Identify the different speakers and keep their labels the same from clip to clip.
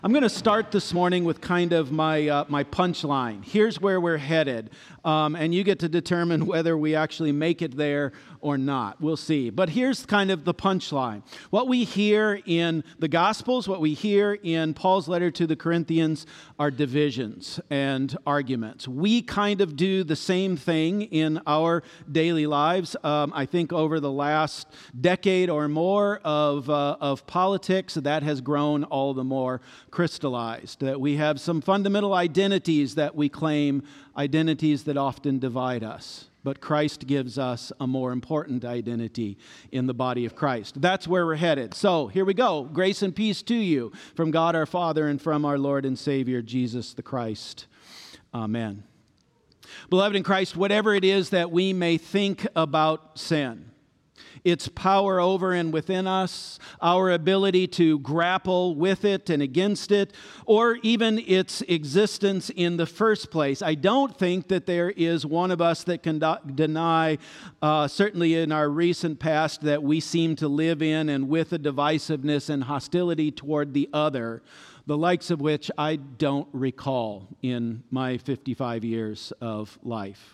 Speaker 1: I'm going to start this morning with kind of my punchline. Here's where we're headed, and you get to determine whether we actually make it there or not. We'll see. But here's kind of the punchline. What we hear in the Gospels, what we hear in Paul's letter to the Corinthians are divisions and arguments. We kind of do the same thing in our daily lives. I think over the last decade or more of politics, that has grown all the more crystallized, that we have some fundamental identities that we claim, identities that often divide us. But Christ gives us a more important identity in the body of Christ. That's where we're headed. So here we go. Grace and peace to you from God our Father and from our Lord and Savior, Jesus the Christ. Amen. Beloved in Christ, whatever it is that we may think about sin, its power over and within us, our ability to grapple with it and against it, or even its existence in the first place. I don't think that there is one of us that can deny, certainly in our recent past, that we seem to live in and with a divisiveness and hostility toward the other, the likes of which I don't recall in my 55 years of life.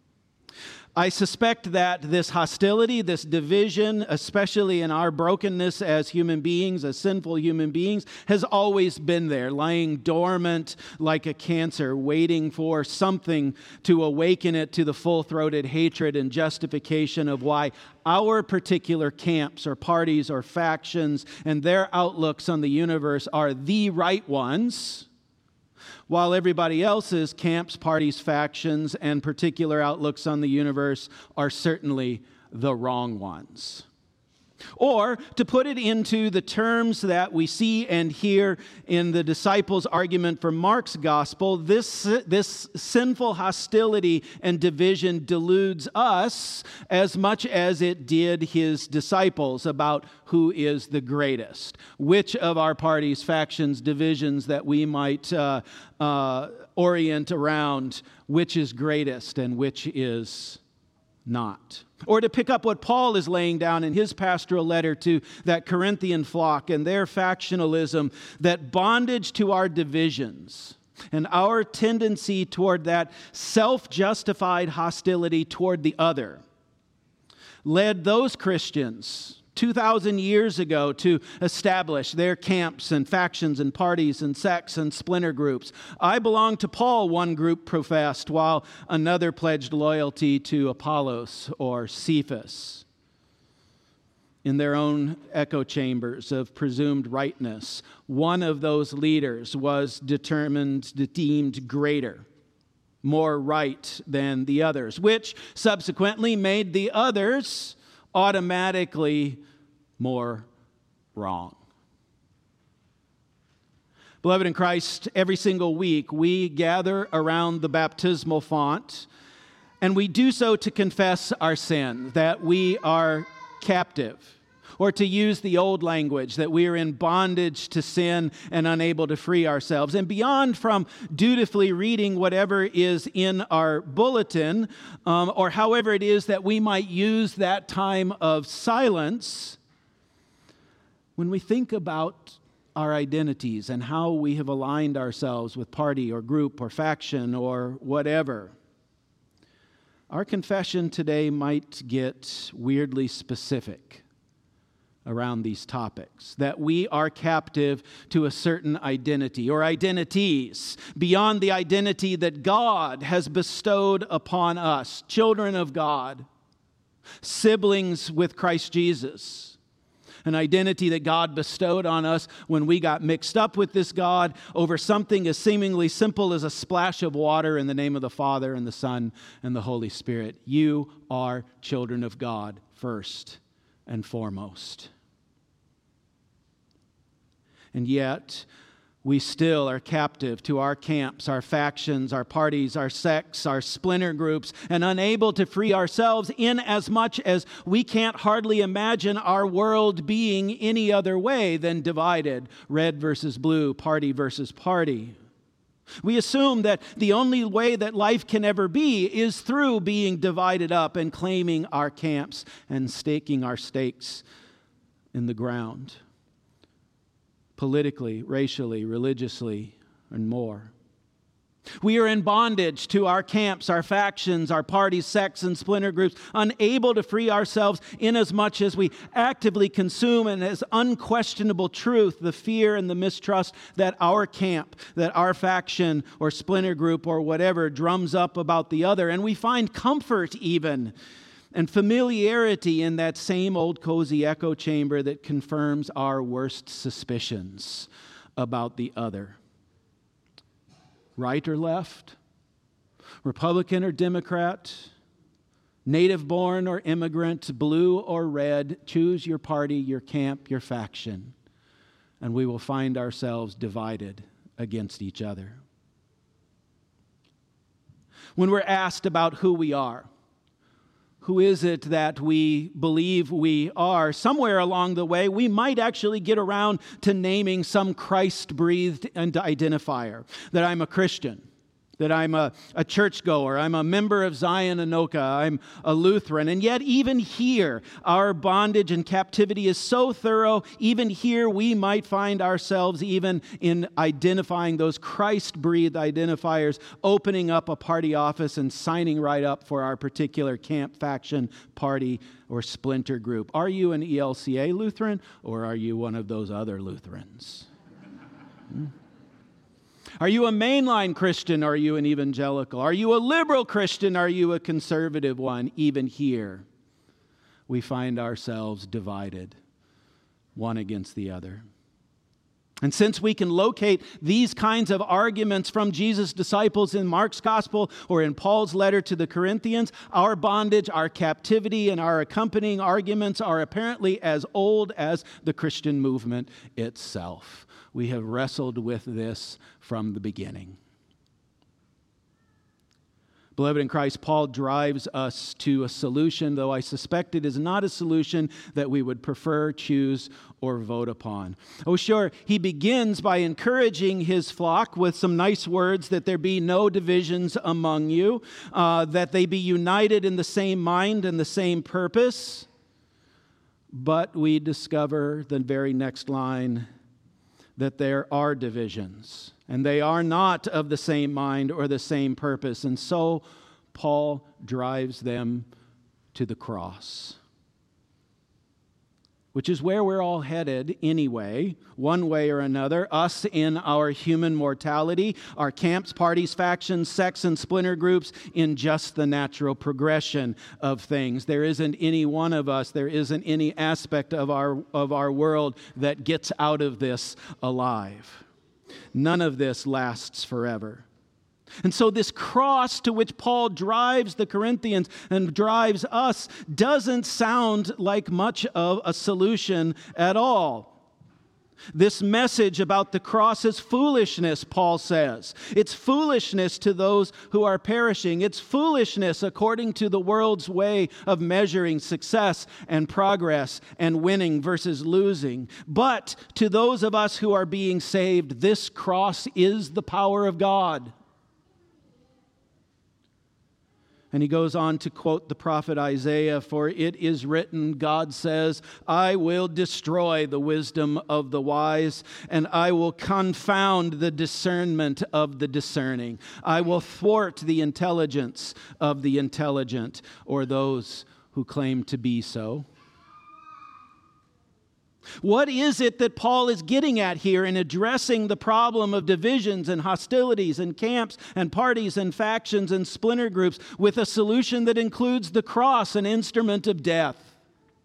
Speaker 1: I suspect that this hostility, this division, especially in our brokenness as human beings, as sinful human beings, has always been there, lying dormant like a cancer, waiting for something to awaken it to the full-throated hatred and justification of why our particular camps or parties or factions and their outlooks on the universe are the right ones, while everybody else's camps, parties, factions, and particular outlooks on the universe are certainly the wrong ones. Or, to put it into the terms that we see and hear in the disciples' argument from Mark's gospel, this sinful hostility and division deludes us as much as it did his disciples about who is the greatest. Which of our parties, factions, divisions that we might orient around which is greatest and which is not. Or to pick up what Paul is laying down in his pastoral letter to that Corinthian flock and their factionalism, that bondage to our divisions and our tendency toward that self-justified hostility toward the other led those Christians 2,000 years ago to establish their camps and factions and parties and sects and splinter groups. I belong to Paul, one group professed, while another pledged loyalty to Apollos or Cephas. In their own echo chambers of presumed rightness, one of those leaders was deemed greater, more right than the others, which subsequently made the others automatically more wrong. Beloved in Christ, every single week we gather around the baptismal font, and we do so to confess our sin, that we are captive, or to use the old language, that we are in bondage to sin and unable to free ourselves. And beyond from dutifully reading whatever is in our bulletin, or however it is that we might use that time of silence, when we think about our identities and how we have aligned ourselves with party or group or faction or whatever, our confession today might get weirdly specific around these topics, that we are captive to a certain identity or identities beyond the identity that God has bestowed upon us, children of God, siblings with Christ Jesus, an identity that God bestowed on us when we got mixed up with this God over something as seemingly simple as a splash of water in the name of the Father and the Son and the Holy Spirit. You are children of God first and foremost. And yet, we still are captive to our camps, our factions, our parties, our sects, our splinter groups, and unable to free ourselves in as much as we can't hardly imagine our world being any other way than divided, red versus blue, party versus party. We assume that the only way that life can ever be is through being divided up and claiming our camps and staking our stakes in the ground. politically, racially, religiously, and more. We are in bondage to our camps, our factions, our parties, sects, and splinter groups, unable to free ourselves inasmuch as we actively consume and as unquestionable truth the fear and the mistrust that our camp, that our faction or splinter group or whatever drums up about the other. And we find comfort even and familiarity in that same old cozy echo chamber that confirms our worst suspicions about the other. Right or left, Republican or Democrat, native-born or immigrant, blue or red, choose your party, your camp, your faction, and we will find ourselves divided against each other. When we're asked about who we are, who is it that we believe we are? Somewhere along the way, we might actually get around to naming some Christ-breathed identifier, that I'm a Christian, that I'm a churchgoer, I'm a member of Zion Anoka, I'm a Lutheran. And yet even here, our bondage and captivity is so thorough, even here we might find ourselves even in identifying those Christ-breathed identifiers, opening up a party office and signing right up for our particular camp, faction, party, or splinter group. Are you an ELCA Lutheran, or are you one of those other Lutherans? Are you a mainline Christian, or are you an evangelical? Are you a liberal Christian, or are you a conservative one? Even here, we find ourselves divided, one against the other. And since we can locate these kinds of arguments from Jesus' disciples in Mark's gospel or in Paul's letter to the Corinthians, our bondage, our captivity, and our accompanying arguments are apparently as old as the Christian movement itself. We have wrestled with this from the beginning. Beloved in Christ, Paul drives us to a solution, though I suspect it is not a solution that we would prefer, choose, or vote upon. Oh, sure, he begins by encouraging his flock with some nice words, that there be no divisions among you, that they be united in the same mind and the same purpose. But we discover the very next line, that there are divisions, and they are not of the same mind or the same purpose. And so Paul drives them to the cross, which is where we're all headed anyway, one way or another, us in our human mortality, our camps, parties, factions, sects, and splinter groups in just the natural progression of things. There isn't any one of us, there isn't any aspect of our world that gets out of this alive. None of this lasts forever. And so this cross to which Paul drives the Corinthians and drives us doesn't sound like much of a solution at all. This message about the cross is foolishness, Paul says. It's foolishness to those who are perishing. It's foolishness according to the world's way of measuring success and progress and winning versus losing. But to those of us who are being saved, this cross is the power of God. And he goes on to quote the prophet Isaiah, "For it is written," God says, "I will destroy the wisdom of the wise, and I will confound the discernment of the discerning. I will thwart the intelligence of the intelligent," or those who claim to be so. What is it that Paul is getting at here in addressing the problem of divisions and hostilities and camps and parties and factions and splinter groups with a solution that includes the cross, an instrument of death?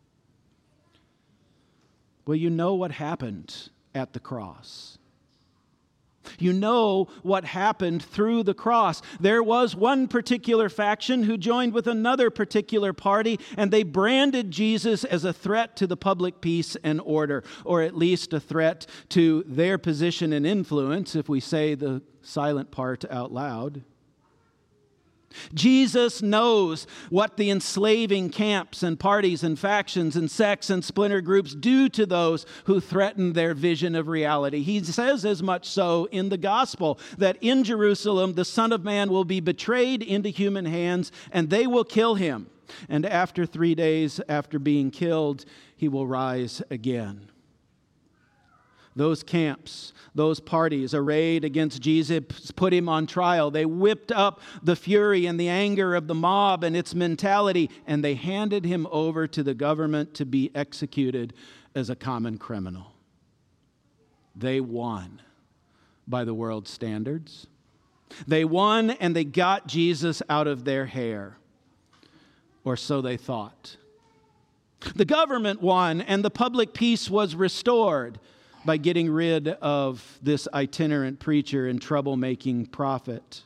Speaker 1: Well, you know what happened at the cross. You know what happened through the cross. There was one particular faction who joined with another particular party, and they branded Jesus as a threat to the public peace and order, or at least a threat to their position and influence, if we say the silent part out loud. Jesus knows what the enslaving camps and parties and factions and sects and splinter groups do to those who threaten their vision of reality. He says as much so in the gospel that in Jerusalem the Son of Man will be betrayed into human hands and they will kill him. And after 3 days after being killed, he will rise again. those camps, those parties arrayed against Jesus, put him on trial. They whipped up the fury and the anger of the mob and its mentality, and they handed him over to the government to be executed as a common criminal. They won by the world's standards. They won, and they got Jesus out of their hair, or so they thought. The government won, and the public peace was restored by getting rid of this itinerant preacher and troublemaking prophet.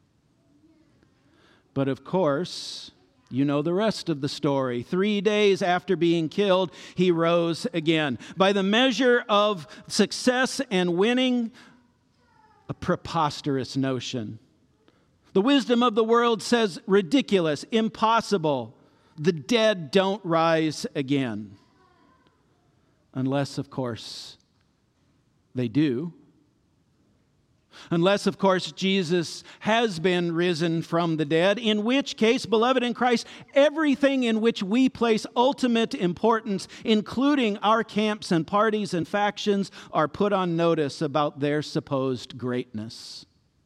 Speaker 1: But of course, you know the rest of the story. 3 days after being killed, he rose again. By the measure of success and winning, a preposterous notion. The wisdom of the world says ridiculous, impossible. The dead don't rise again. Unless, of course, they do. Unless, of course, Jesus has been risen from the dead, in which case, beloved in Christ, everything in which we place ultimate importance, including our camps and parties and factions, are put on notice about their supposed greatness.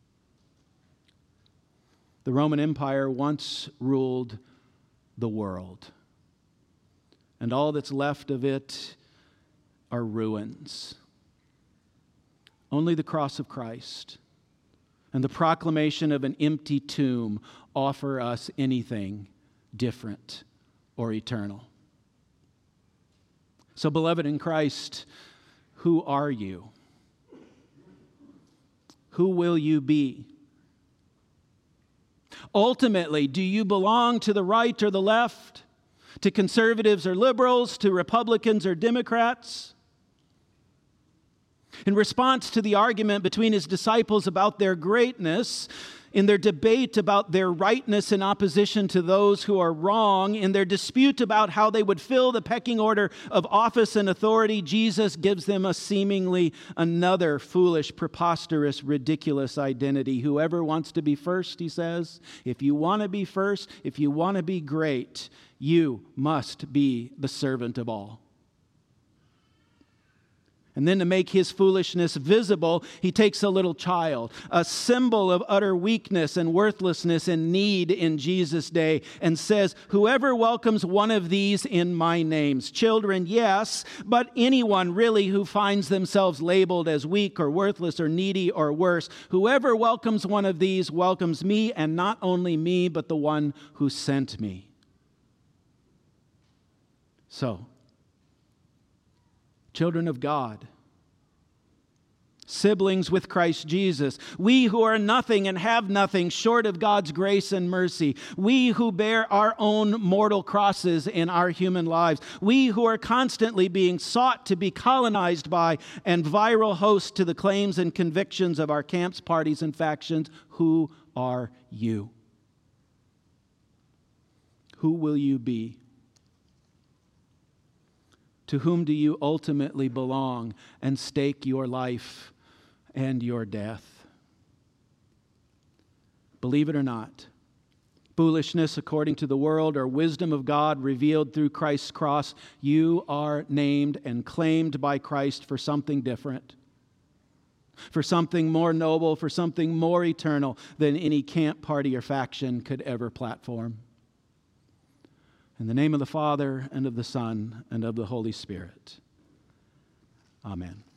Speaker 1: The Roman Empire once ruled the world, and all that's left of it are ruins. Only the cross of Christ and the proclamation of an empty tomb offer us anything different or eternal. So, beloved in Christ, who are you? Who will you be? Ultimately, do you belong to the right or the left? To conservatives or liberals? To Republicans or Democrats? In response to the argument between his disciples about their greatness, in their debate about their rightness in opposition to those who are wrong, in their dispute about how they would fill the pecking order of office and authority, Jesus gives them a seemingly another foolish, preposterous, ridiculous identity. Whoever wants to be first, he says, if you want to be first, if you want to be great, you must be the servant of all. And then to make his foolishness visible, he takes a little child, a symbol of utter weakness and worthlessness and need in Jesus' day, and says, whoever welcomes one of these in my names, children, yes, but anyone really who finds themselves labeled as weak or worthless or needy or worse, whoever welcomes one of these welcomes me, and not only me, but the one who sent me. So, children of God, siblings with Christ Jesus, we who are nothing and have nothing short of God's grace and mercy, we who bear our own mortal crosses in our human lives, we who are constantly being sought to be colonized by and viral hosts to the claims and convictions of our camps, parties, and factions, who are you? Who will you be? To whom do you ultimately belong and stake your life and your death? Believe it or not, foolishness according to the world or wisdom of God revealed through Christ's cross, you are named and claimed by Christ for something different, for something more noble, for something more eternal than any camp, party, or faction could ever platform. In the name of the Father, and of the Son, and of the Holy Spirit. Amen.